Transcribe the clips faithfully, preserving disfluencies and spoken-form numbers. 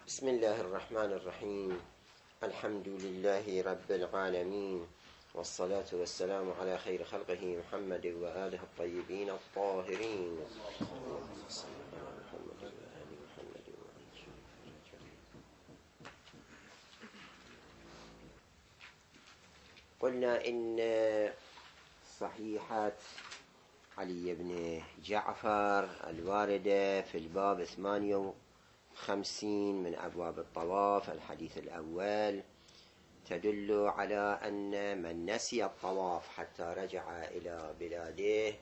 بسم الله الرحمن الرحيم. الحمد لله رب العالمين، والصلاة والسلام على خير خلقه محمد وآله الطيبين الطاهرين. قلنا إن صحيحة علي بن جعفر الواردة في الباب ثمانية وخمسين من أبواب الطواف، الحديث الأول، تدل على أن من نسي الطواف حتى رجع إلى بلاده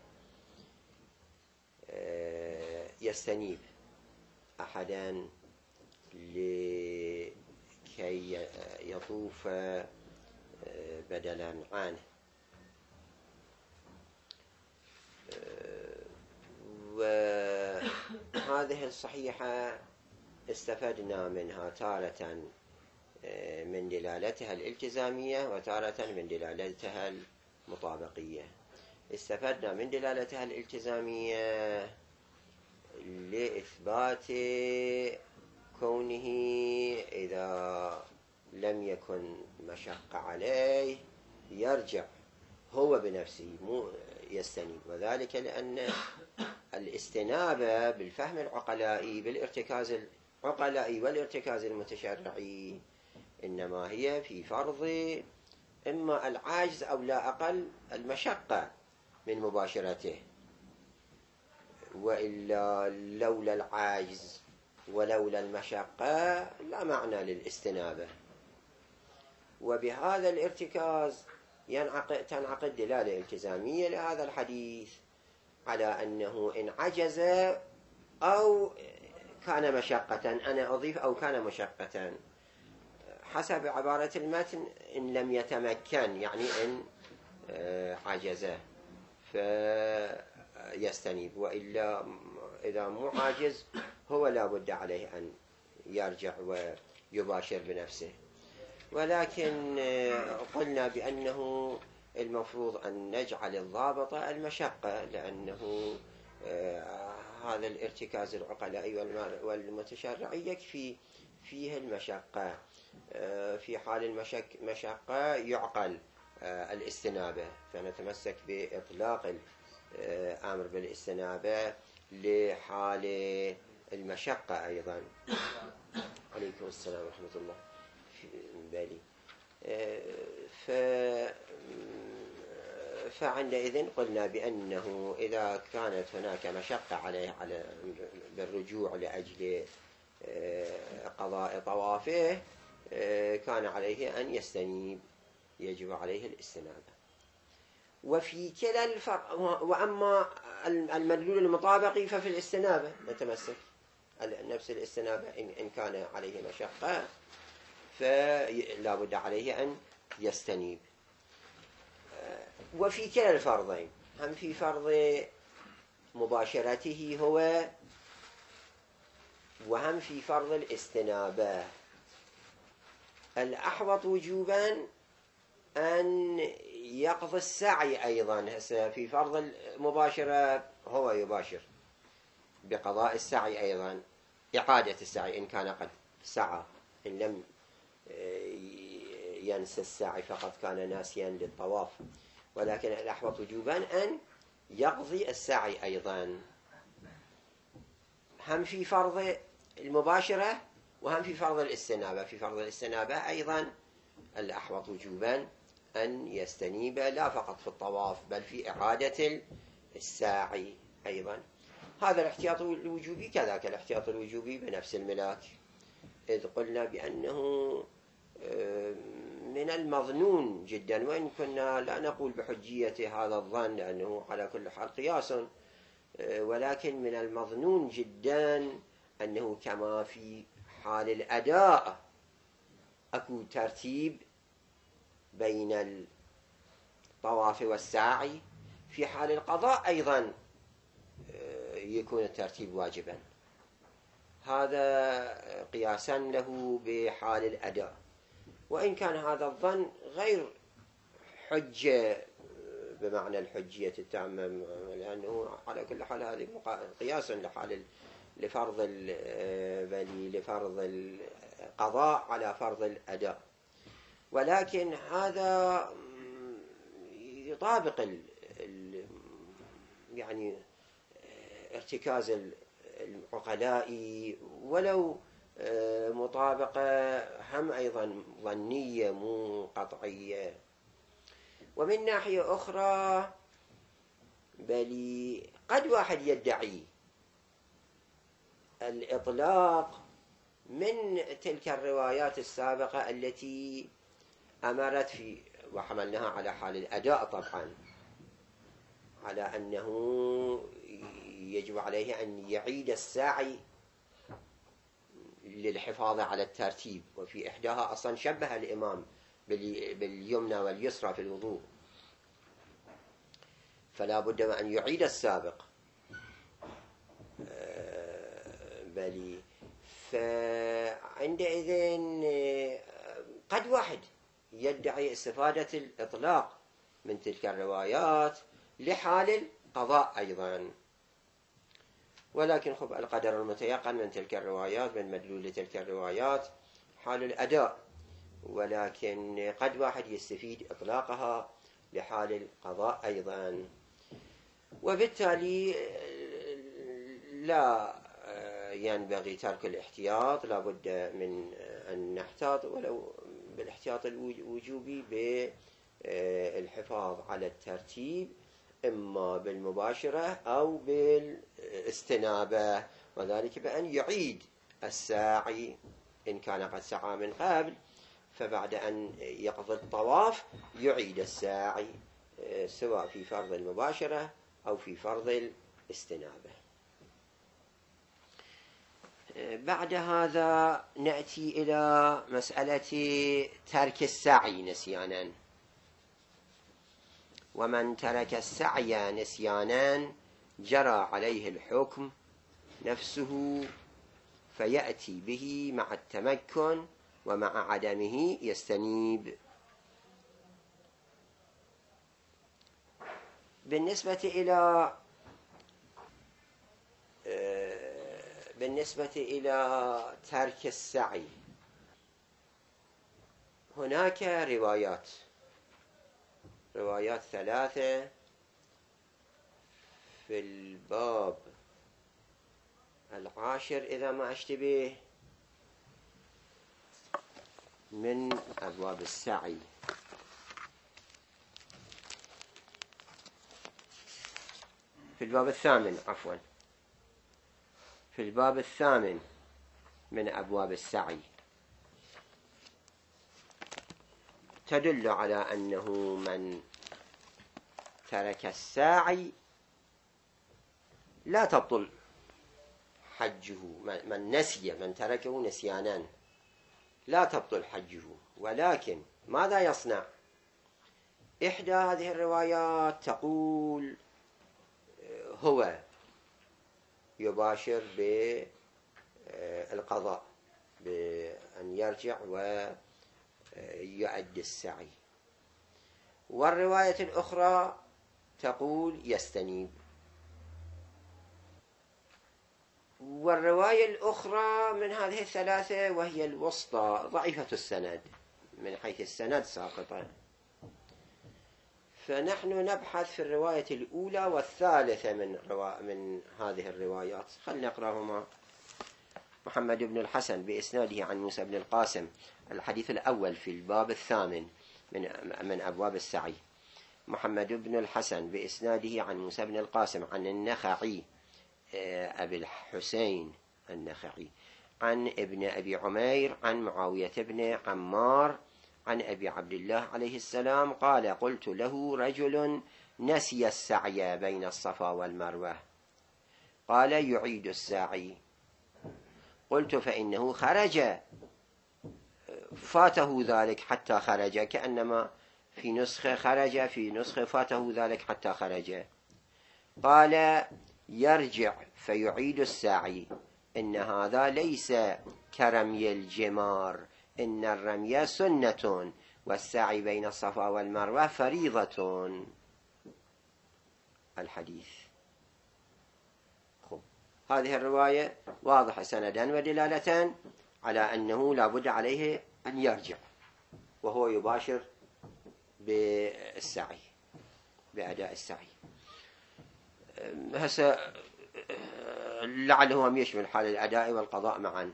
يستنيب أحدا لكي يطوف بدلا عنه. وهذه الصحيحة استفدنا منها تارة من دلالتها الالتزامية وتارة من دلالتها المطابقية. استفدنا من دلالتها الالتزامية لإثبات كونه إذا لم يكن مشقة عليه يرجع هو بنفسه مو يستنيب، وذلك لأن الاستنابة بالفهم العقلائي بالارتكاز العقلائي والارتكاز المتشرعي إنما هي في فرض إما العاجز أو لا أقل المشقة من مباشرته، وإلا لولا العاجز ولولا المشقة لا معنى للاستنابة. وبهذا الارتكاز ينعقد تنعقد دلالة التزامية لهذا الحديث على أنه إن عجز أو كان مشقة، أنا أضيف أو كان مشقة حسب عبارة المتن، إن لم يتمكن يعني إن عجز فيستنيب، وإلا إذا مو عاجز هو لا بد عليه أن يرجع ويباشر بنفسه. ولكن قلنا بأنه المفروض أن نجعل الضابط المشقة، لأنه هذا الارتكاز العقلائي والمتشرعي يكفي فيه المشقة. في حال المشقة يعقل الاستنابة، فنتمسك بإطلاق الأمر بالاستنابة لحال المشقة أيضا. عليكم السلام ورحمة الله. بالي ف... فعندئذ قلنا بأنه إذا كانت هناك مشقة عليه على بالرجوع لأجل قضاء طوافه كان عليه أن يستنيب، يجب عليه الاستنابة. وفي كلا الفرق، وأما المدلول المطابقي ففي الاستنابة نتمسك نفس الاستنابة إن كان عليه مشقة فلا بد عليه أن يستنيب. وفي كلا الفرضين، هم في فرض مباشرته هو وهم في فرض الاستنابة، الأحوط وجوبا أن يقضي السعي أيضا. هسه في فرض المباشرة هو يباشر بقضاء السعي أيضا، إعادة السعي إن كان قد سعى، إن لم ينسى السعي فقد كان ناسيا للطواف. ولكن الأحوط وجوبا أن يقضي السعي أيضا، هم في فرض المباشرة وهم في فرض الاستنابة. في فرض الاستنابة أيضا الأحوط وجوبا أن يستنيب لا فقط في الطواف بل في إعادة الساعي أيضا. هذا الاحتياط الوجوبي كذاك الاحتياط الوجوبي بنفس الملاك، إذ قلنا بأنه من المظنون جدا، وإن كنا لا نقول بحجية هذا الظن لأنه على كل حال قياس، ولكن من المظنون جدا أنه كما في حال الأداء أكو ترتيب بين الطواف والسعي، في حال القضاء أيضا يكون الترتيب واجبا. هذا قياسا له بحال الأداء، وإن كان هذا الظن غير حجة بمعنى الحجية التامة، لأنه على كل حال هذه قياس لحال لفرض بل لفرض القضاء على فرض الأداء، ولكن هذا يطابق ال ال يعني ارتكاز العقلاء، ولو مطابقة هم أيضا ظنية مو قطعية. ومن ناحية أخرى بل قد واحد يدعي الإطلاق من تلك الروايات السابقة التي أمرت في وحملناها على حال الأداء طبعا، على أنه يجب عليه أن يعيد السعي للحفاظ على الترتيب، وفي إحداها أصلا شبه الإمام باليمنى واليسرى في الوضوء، فلا بد من أن يعيد السابق. بل فعندئذ قد واحد يدعي استفادة الإطلاق من تلك الروايات لحال القضاء أيضا، ولكن خب القدر المتيقن من تلك الروايات، من مدلول تلك الروايات حال الأداء، ولكن قد واحد يستفيد إطلاقها لحال القضاء أيضا. وبالتالي لا ينبغي ترك الاحتياط، لا بد من أن نحتاط ولو بالاحتياط الوجوبي بالحفاظ على الترتيب، إما بالمباشرة أو بالاستنابة، وذلك بأن يعيد الساعي إن كان قد سعى من قبل، فبعد أن يقضي الطواف يعيد الساعي سواء في فرض المباشرة أو في فرض الاستنابة. بعد هذا نأتي إلى مسألة ترك السعي نسيانا. ومن ترك السعي نسيانا جرى عليه الحكم نفسه، فيأتي به مع التمكن، ومع عدمه يستنيب. بالنسبة إلى بالنسبة إلى ترك السعي هناك روايات روايات ثلاثة في الباب العاشر إذا ما أشتبه من أبواب السعي. في الباب الثامن عفوا في الباب الثامن من أبواب السعي تدل على أنه من ترك الساعي لا تبطل حجه، من نسي من تركه نسيانا لا تبطل حجه، ولكن ماذا يصنع؟ إحدى هذه الروايات تقول هو يباشر بالقضاء بأن يرجع ويؤدي السعي، والرواية الأخرى تقول يستنيب، والرواية الأخرى من هذه الثلاثة وهي الوسطى ضعيفة السند من حيث السند ساقطة. فنحن نبحث في الرواية الأولى والثالثة من روا... من هذه الروايات. خلنا نقرأهما. محمد بن الحسن بإسناده عن موسى بن القاسم، الحديث الأول في الباب الثامن من من أبواب السعي. محمد بن الحسن بإسناده عن موسى بن القاسم عن النخعي أبي الحسين النخعي عن ابن أبي عمير عن معاوية بن عمار عن أبي عبد الله عليه السلام قال: قلت له رجل نسي السعي بين الصفا والمروة، قال: يعيد السعي. قلت: فإنه خرج، فاته ذلك حتى خرج، كأنما في نسخة خرج، في نسخة فاته ذلك حتى خرج. قال: يرجع فيعيد السعي، إن هذا ليس كرمي الجمار، إن الرمي سنة، والسعي بين الصفا والمروة فريضة. الحديث. خب. هذه الرواية واضحة سندا ودلالة على أنه لا بد عليه أن يرجع وهو يباشر بالسعي بأداء السعي. هسه لعله هم يشمل حال الأداء والقضاء معا،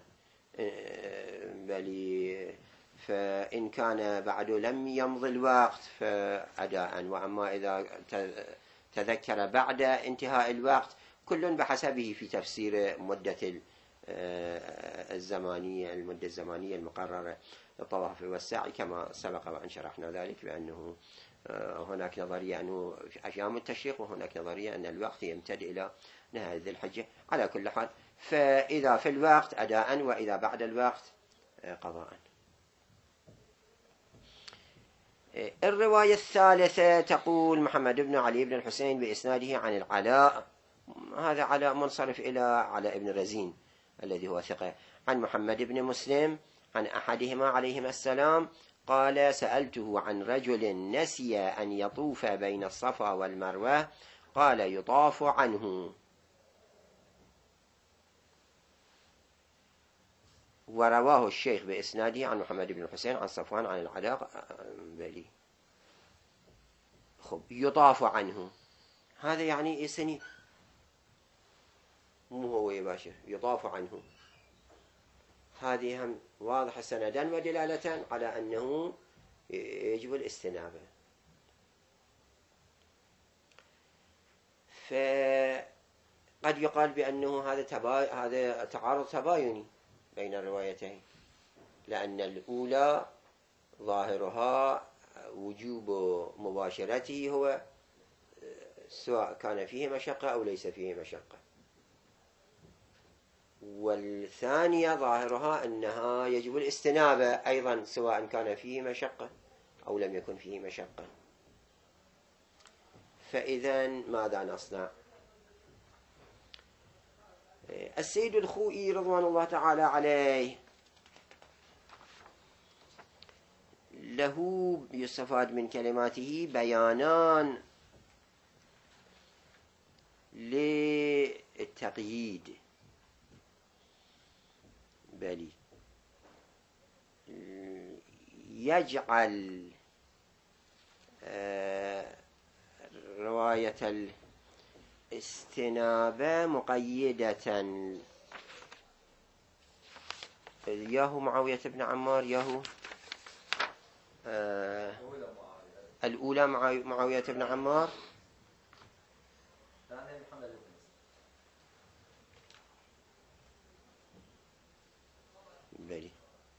بل فإن كان بعد لم يمضي الوقت فأداء، وأما إذا تذكر بعد انتهاء الوقت كل بحسبه في تفسير مدة الزمانية المدة الزمانية المقررة للطواف والسعي، كما سبق وأن شرحنا ذلك بأنه هناك نظرية أنه في أيام التشريق، وهناك نظرية أن الوقت يمتد إلى نهاية ذي الحجة. على كل حال، فإذا في الوقت أداء، وإذا بعد الوقت قضاء. الرواية الثالثة تقول: محمد بن علي بن الحسين بإسناده عن العلاء، هذا علاء منصرف إلى علاء بن رزين الذي هو ثقة، عن محمد بن مسلم عن أحدهما عليهما السلام قال: سألته عن رجل نسي أن يطوف بين الصفا والمروة، قال: يطاف عنه. ورواه الشيخ بإسناده عن محمد بن الحسين عن صفوان عن العلاء بلي. خب، يطاف عنه هذا يعني إيه سني؟ مو هو يباشر يطاف عنه. هذه هم واضحة سندا ودلالة على أنه يجب الاستنابة. فقد يقال بأنه هذا تبا... هذا تعارض تبايني بين الروايتين، لأن الأولى ظاهرها وجوب مباشرته هو سواء كان فيه مشقة أو ليس فيه مشقة، والثانية ظاهرها أنها يجب الاستنابة أيضا سواء كان فيه مشقة أو لم يكن فيه مشقة. فإذا ماذا نصنع؟ السيد الخوئي رضوان الله تعالى عليه له يستفاد من كلماته بيانان للتقييد، بل يجعل رواية الاستنابة مقيدة. ياهو معاوية بن عمار، ياهو آه الأولى معاوية بن عمار، بلي.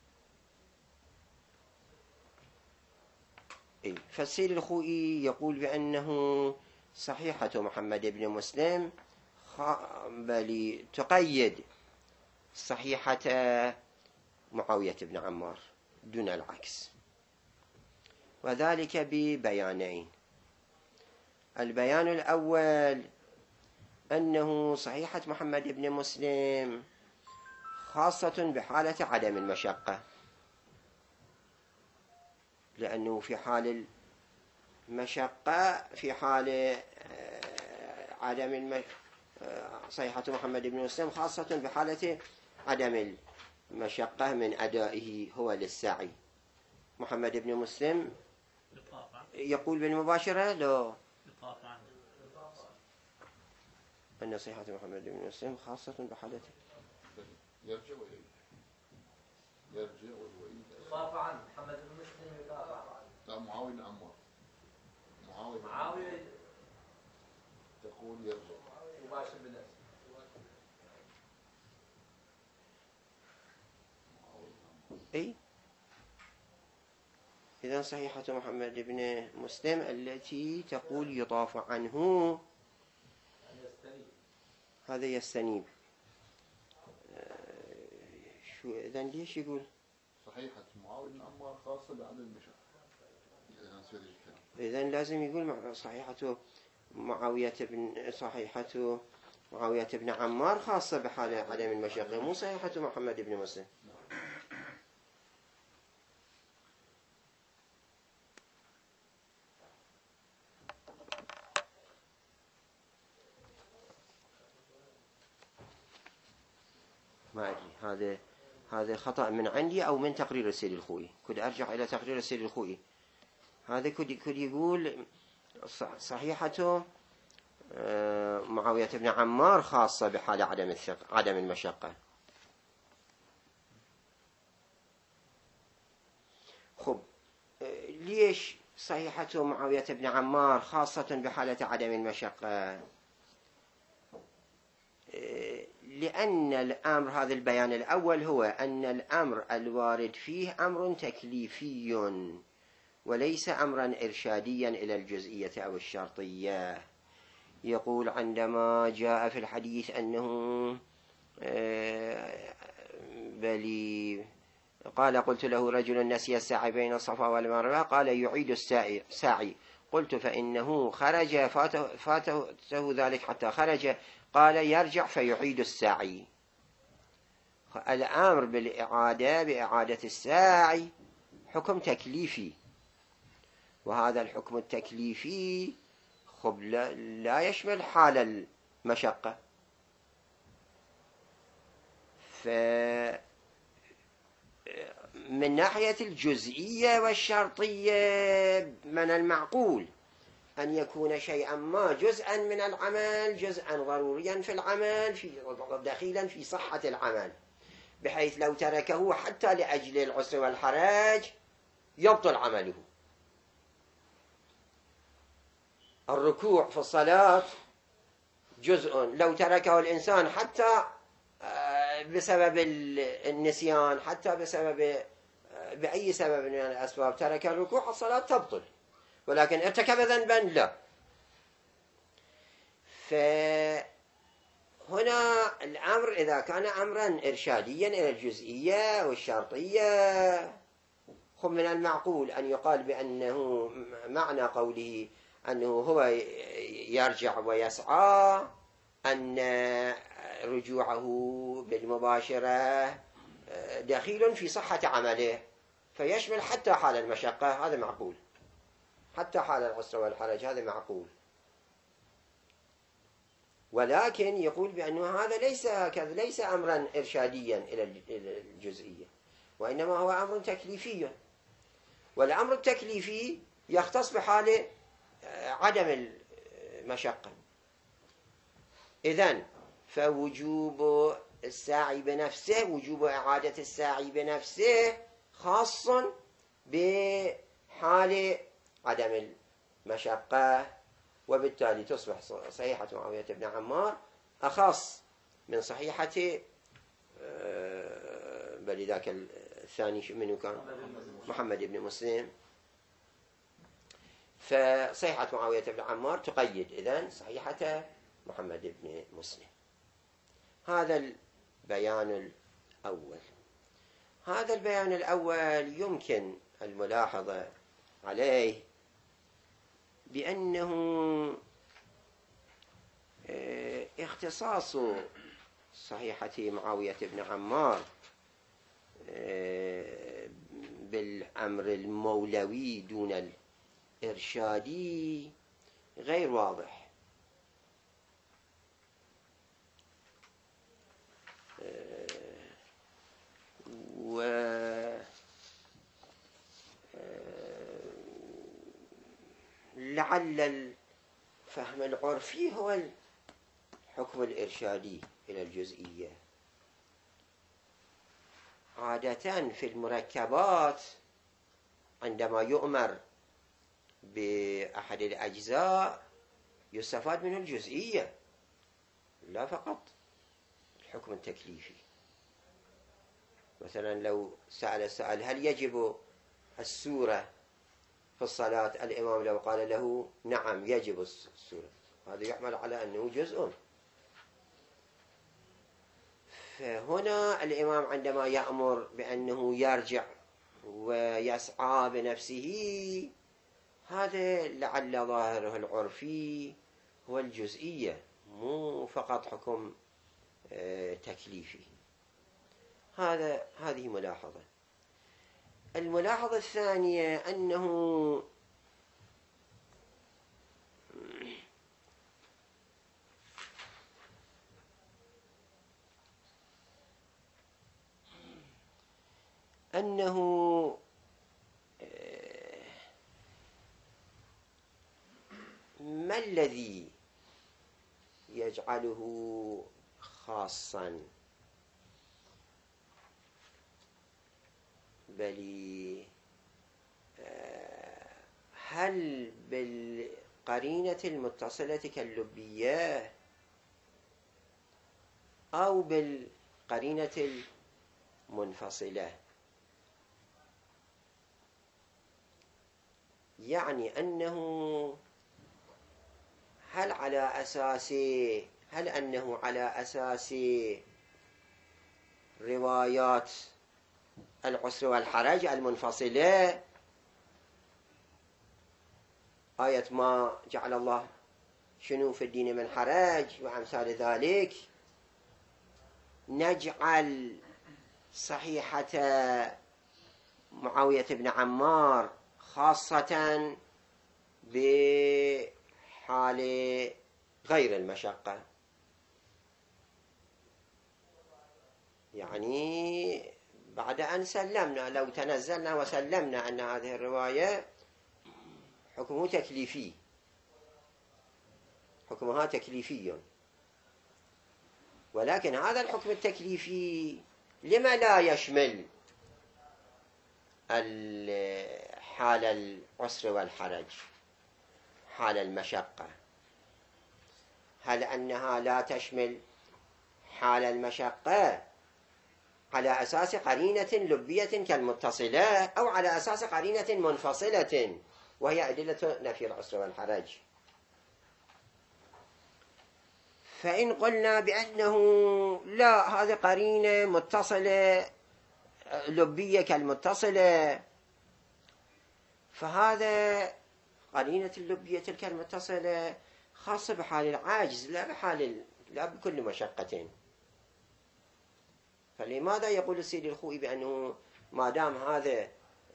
إيه. فالسيد الخوئي يقول بأنه صحيحة محمد بن مسلم بل تقيد صحيحة معاوية بن عمار دون العكس، وذلك ببيانين. البيان الأول أنه صحيحة محمد بن مسلم خاصة بحالة عدم المشقة، لأنه في حال المشقة في حال عدم المشقة صحيحة محمد بن مسلم خاصة بحالة عدم المشقة من أدائه هو للسعي. محمد بن مسلم يقول بالمباشرة لا أن صحيحة محمد بن مسلم خاصة بحالة يرجع ويعيد يرجع ويعيد يطاف عنه. محمد بن مسلم يطاف عنه. لا، معاوية بن عمار. معاوية معاوية تقول يرجع مباشر بنفسه. أي إذن صحيحة محمد بن مسلم التي تقول يطاف عنه هذا يستنيب. شو إذن ليش يقول صحيحة معاوية بن عمار خاصة بعدم المشقة؟ إذن لازم يقول صحيحة معاوية بن صحيحة معاوية بن عمار خاصة بحال عدم المشقة، مو صحيحة محمد بن مسلم. ما أدري هذا هذا خطأ من عندي أو من تقرير السيد الخوئي. كنت أرجع إلى تقرير السيد الخوئي. هذا كنت كنت يقول صحيحته معاوية بن عمار خاصة بحال عدم الثقة عدم المشقة. خب ليش صحيحته معاوية بن عمار خاصة بحالة عدم المشقة؟ لأن الأمر هذا البيان الأول هو أن الأمر الوارد فيه أمر تكليفي وليس أمرا إرشاديا إلى الجزئية أو الشرطية. يقول عندما جاء في الحديث أنه بلي قال قلت له رجل نسي الساعي بين الصفا والمروة قال يعيد الساعي قلت فإنه خرج فاته, فاته ذلك حتى خرج قال يرجع فيعيد الساعي. الأمر بالإعادة بإعادة الساعي حكم تكليفي، وهذا الحكم التكليفي خب لا يشمل حال المشقة. فمن ناحية الجزئية والشرطية من المعقول أن يكون شيئا ما جزءا من العمل جزءا ضروريا في العمل في دخيلا في صحة العمل، بحيث لو تركه حتى لأجل العسر والحرج يبطل عمله. الركوع في الصلاة جزء لو تركه الإنسان حتى بسبب النسيان حتى بسبب بأي سبب من الأسباب ترك الركوع الصلاة تبطل، ولكن ارتكب ذنبا لا. فهنا الأمر إذا كان أمرا إرشاديا إلى الجزئية والشرطية خب من المعقول أن يقال بأنه معنى قوله أنه هو يرجع ويسعى أن رجوعه بالمباشرة دخيل في صحة عمله فيشمل حتى حال المشقة، هذا معقول، حتى حال العسر والحرج هذا معقول. ولكن يقول بأنه هذا ليس هكذا، ليس أمرا إرشاديا إلى الجزئية، وإنما هو أمر تكليفي، والأمر التكليفي يختص بحال عدم المشقة. إذن فوجوب الساعي بنفسه وجوب إعادة الساعي بنفسه خاص بحال عدم المشقة، وبالتالي تصبح صحيحة معاوية بن عمار أخص من صحيحة بل ذاك الثاني منه كان محمد بن مسلم. فصحيحة معاوية بن عمار تقيد إذن صحيحة محمد بن مسلم. هذا البيان الأول. هذا البيان الأول يمكن الملاحظة عليه بأنه اختصاص صحيحة معاوية بن عمار بالأمر المولوي دون الإرشادي غير واضح. ولعل الفهم العرفي هو الحكم الإرشادي إلى الجزئية. عادة في المركبات عندما يؤمر بأحد الأجزاء يستفاد منه الجزئية لا فقط الحكم التكليفي. مثلا لو سأل السائل هل يجب السورة في الصلاة، الإمام لو قال له نعم يجب السورة، هذا يحمل على أنه جزء. فهنا الإمام عندما يأمر بأنه يرجع ويسعى بنفسه هذا لعل ظاهره العرفي هو الجزئية مو فقط حكم تكليفي. هذا هذه ملاحظة. الملاحظة الثانية أنه أنه ما الذي يجعله خاصا؟ بل هل بالقرينة المتصلة كاللبية أو بالقرينة المنفصلة؟ يعني أنه هل على أساس هل أنه على أساس روايات العسر والحرج المنفصلة، آية ما جعل الله شنو في الدين من حرج وأمثال ذلك، نجعل صحيحة معاوية بن عمار خاصة بحال غير المشقة؟ يعني بعد أن سلمنا، لو تنزلنا وسلمنا أن هذه الرواية حكمه تكليفي، حكمها تكليفي، ولكن هذا الحكم التكليفي لما لا يشمل حال العسر والحرج، حال المشقة؟ هل أنها لا تشمل حال المشقة على أساس قرينة لبية كالمتصلة، أو على أساس قرينة منفصلة وهي أدلة نفي العسر والحرج؟ فإن قلنا بأنه لا، هذه قرينة متصلة لبية كالمتصلة، فهذا قرينة اللبية تلك المتصلة خاصة بحال العاجز، لا بحال لا بكل مشقة. فلماذا يقول السيد الخوئي بأنه ما دام هذا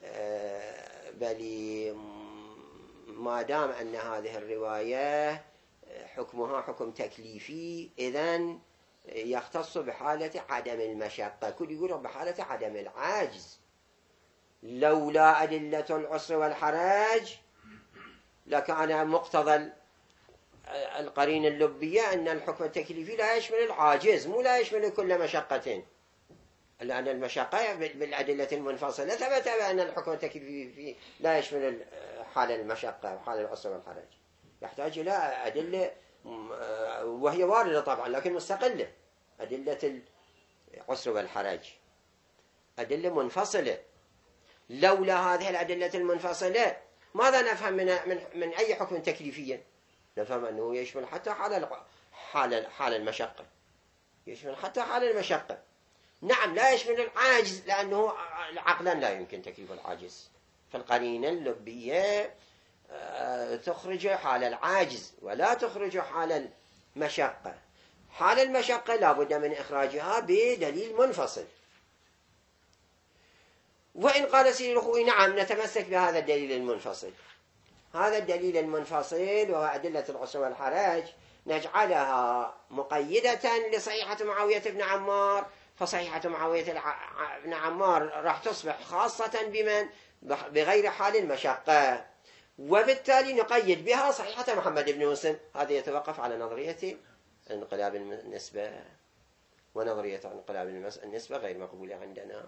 بل ما دام أن هذه الرواية حكمها حكم تكليفي، إذن يختص بحالة عدم المشقة؟ كل يقول بحالة عدم العاجز. لولا أدلة العسر والحرج لكان مقتضى القرينة اللبية أن الحكم التكليفي لا يشمل العاجز، مو لا يشمل كل مشقة، لأن المشقة بالأدلة المنفصلة ثبت بأن الحكم التكليفي لا يشمل حال المشقة وحال العسر والحرج، يحتاج إلى أدلة وهي واردة طبعا لكن مستقلة. أدلة العسر والحرج أدلة منفصلة. لولا هذه الأدلة المنفصلة ماذا نفهم من من من أي حكم تكليفي؟ نفهم أنه يشمل حتى حال حال حال المشقة، يشمل حتى حال المشقة. نعم لا يشمل العاجز، لأنه عقلا لا يمكن تكليف العاجز، فالقرينة اللبية تخرج حال العاجز ولا تخرج حال المشقة. حال المشقة لا بد من إخراجها بدليل منفصل. وإن قال سيد الخوئي نعم نتمسك بهذا الدليل المنفصل، هذا الدليل المنفصل وهو أدلة العسر والحرج نجعلها مقيدة لصحيحة معاوية بن عمار، فصحيحة معاوية بن عمار راح تصبح خاصة بمن؟ بغير حال المشقة، وبالتالي نقيد بها صحيحة محمد بن مسلم. هذا يتوقف على نظرية انقلاب النسبة، ونظرية انقلاب النسبة غير مقبولة عندنا.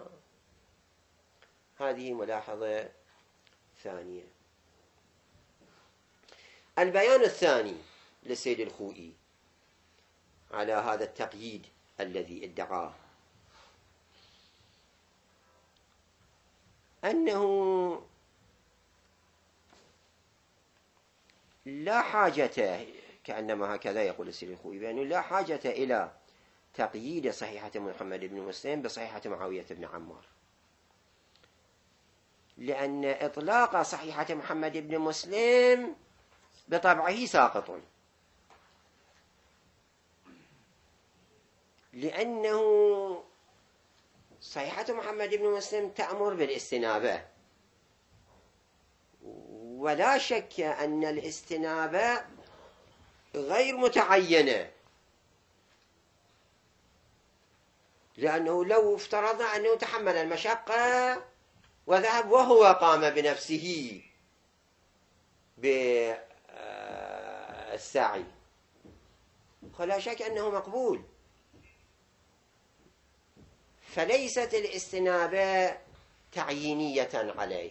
هذه ملاحظة ثانية. البيان الثاني للسيد الخوئي على هذا التقييد الذي ادعاه أنه لا حاجة، كأنما هكذا يقول السيد الخوئي، بأنه لا حاجة إلى تقييد صحيحة محمد بن مسلم بصحيحة معاوية بن عمار، لأن إطلاق صحيحة محمد بن مسلم بطبعه ساقط، لأنه صحيحة محمد بن مسلم تأمر بالاستنابة، ولا شك أن الاستنابة غير متعينة، لأنه لو افترضنا أنه تحمل المشقة وذهب وهو قام بنفسه بالسعي فلا شك أنه مقبول. فليست الاستنابة تعيينية عليه.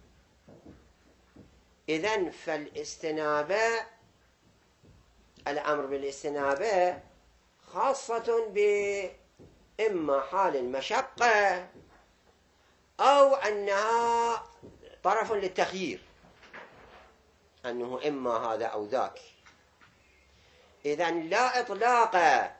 إذن فالاستنابة، الأمر بالاستنابة خاصة بإما حال المشقة أو أنها طرف للتخيير، أنه إما هذا أو ذاك. إذن لا إطلاق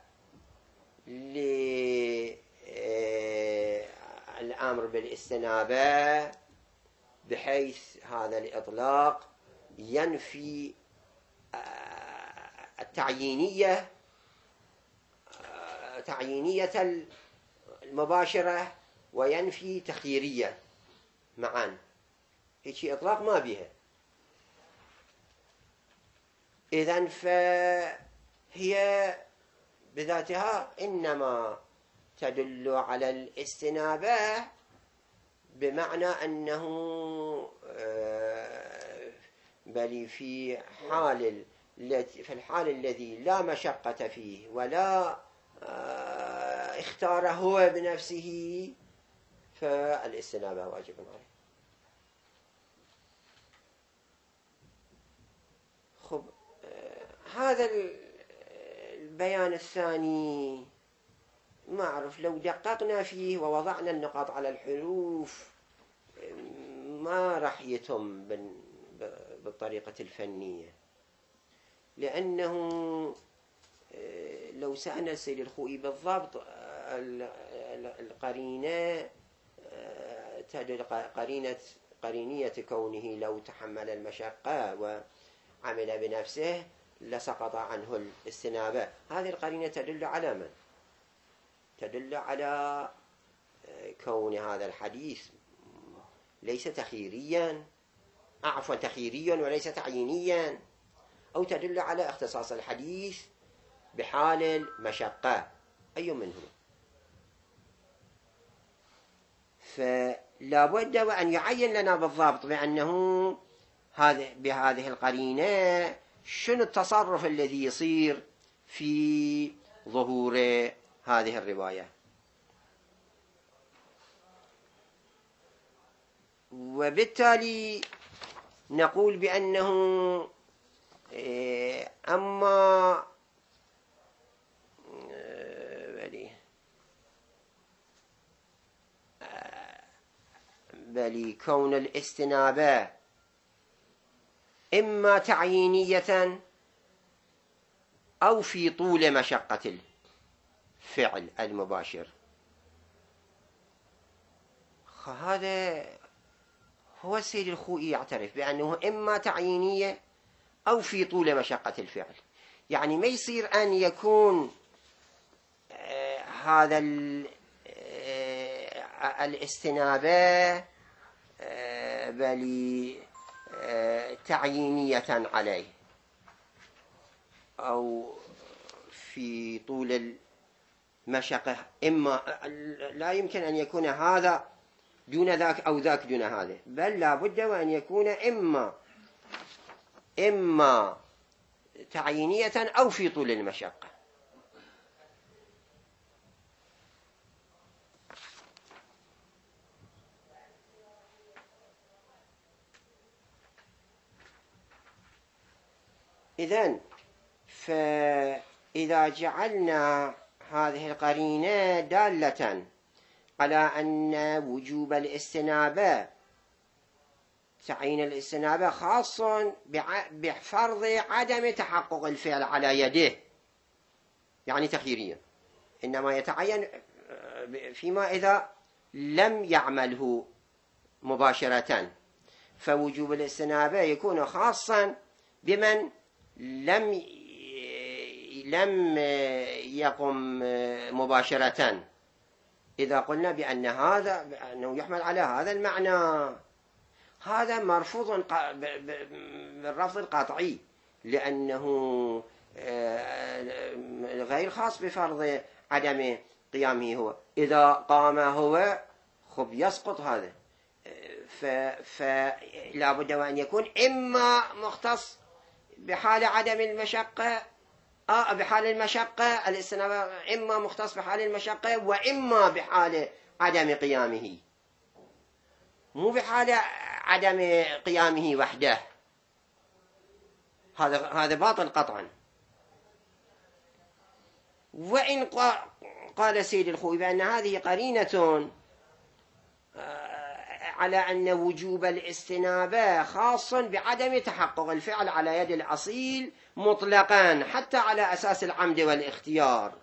للأمر بالاستنابة بحيث هذا الإطلاق ينفي التعيينية تعيينية المباشرة وينفي تخييرية معا، هيك إطلاق ما بها. إذن فهي بذاتها إنما تدل على الاستنابة بمعنى أنه بل في حال في الحال الذي لا مشقة فيه ولا اختار هو بنفسه فالاستنابة واجب عليه. خب هذا البيان الثاني ما أعرف لو دققنا فيه ووضعنا النقاط على الحروف ما راح يتم بالطريقة الفنية، لأنه لو سألنا السيد الخوئي بالضبط القرينة تدل قرينة قرينية كونه لو تحمل المشقة وعمل بنفسه لسقط عنه الاستنابة، هذه القرينة تدل على من؟ تدل على كون هذا الحديث ليس تخييريا، عفوا تخييريا وليس تعيينيا، أو تدل على اختصاص الحديث بحال المشقة، أي منهما؟ فلا بد وأن يعين لنا بالضبط بأنه هذه بهذه القرينة شنو التصرف الذي يصير في ظهور هذه الرواية. وبالتالي نقول بأنه أما بل كون الاستنابة إما تعيينية أو في طول مشقة الفعل المباشر، هذا هو السيد الخوئي يعترف بأنه إما تعيينية أو في طول مشقة الفعل. يعني ما يصير أن يكون آه هذا آه الاستنابة آه بل آه تعيينية عليه أو في طول المشقة، إما لا يمكن أن يكون هذا دون ذاك أو ذاك دون هذا، بل لا بد وأن يكون إما إما تعيينية أو في طول المشقة. إذن فإذا جعلنا هذه القرينة دالة على أن وجوب الاستنابة تعيين الاستنابة خاص بفرض عدم تحقق الفعل على يده، يعني تخييريا، إنما يتعين فيما إذا لم يعمله مباشرة، فوجوب الاستنابة يكون خاصا بمن لم لم يقم مباشرة. إذا قلنا بأن هذا بأنه يحمل على هذا المعنى، هذا مرفوض بالرفض القطعي، لأنه غير خاص بفرض عدم قيامه هو، إذا قام هو خب يسقط هذا. فلا بد وأن يكون إما مختص بحال عدم المشقة، آه بحال المشقة الاستنابة، إما مختص بحال المشقة وإما بحال عدم قيامه، مو بحال عدم قيامه وحده. هذا هذا باطل قطعا. وإن قال سيد الخوي بأن هذه قرينة على أن وجوب الاستنابة خاص بعدم تحقق الفعل على يد الأصيل مطلقا حتى على أساس العمد والاختيار،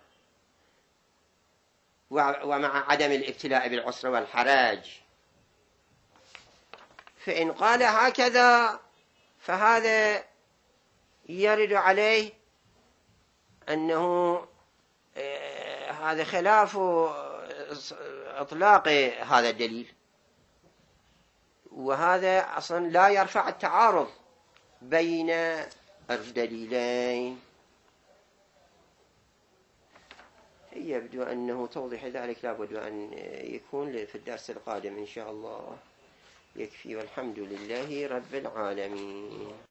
ومع عدم الابتلاء بالعسر والحرج. فإن قال هكذا فهذا يرد عليه أنه هذا خلاف إطلاق هذا الدليل، وهذا أصلا لا يرفع التعارض بين الدليلين. يبدو أنه توضيح ذلك لابد أن يكون في الدرس القادم إن شاء الله. يكفي، والحمد لله رب العالمين.